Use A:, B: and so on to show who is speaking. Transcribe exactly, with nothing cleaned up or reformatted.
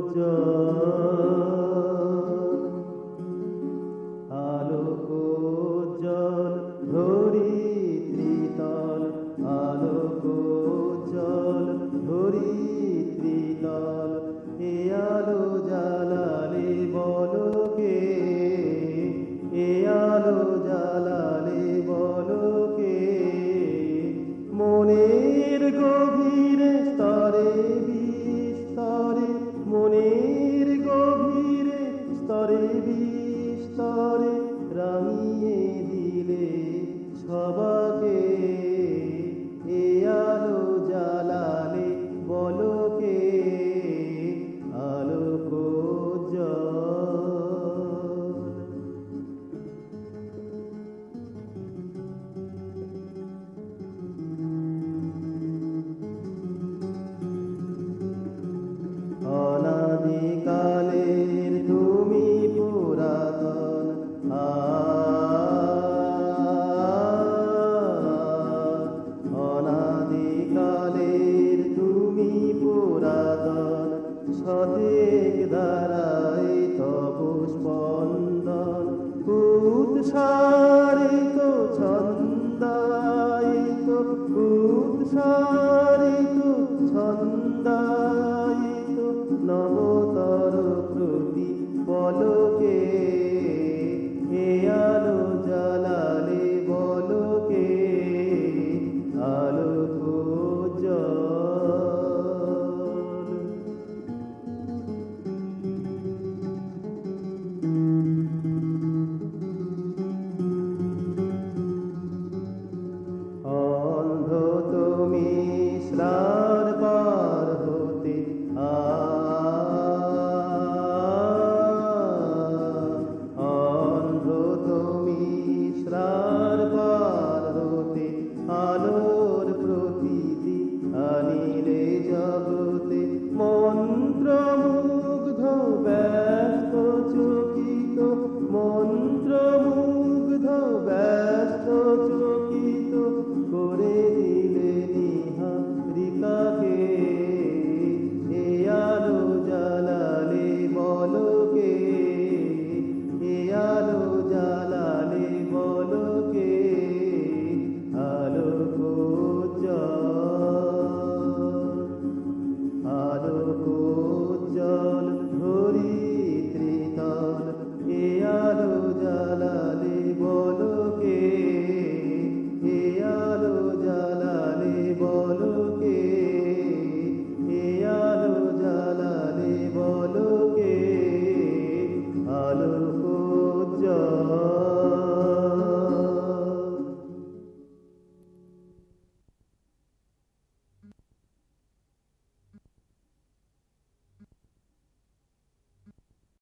A: আলোকোজ্জ্বল ধরিত্রীতল আলোকোজ্জ্বল ধরিত্রীতল এ আলো জ্বালালে বলো কে এ আলো জ্বালালে বলো কে মনের গভীরে স্তরে বিস্তরে মনের গভীরে স্তরে বিস্তরে রাঙিয়ে দিলে সবাকে এ আলো জ্বালালে বলো কে আলোকোজ্জ্বল অনাদিকালের তুমি পুরাতন অনাদিকালের তুমি পুরাতন সতেক ধারায় তব স্পন্দন উৎসারিত ছন্দায়িত উৎসারিত ছন্দা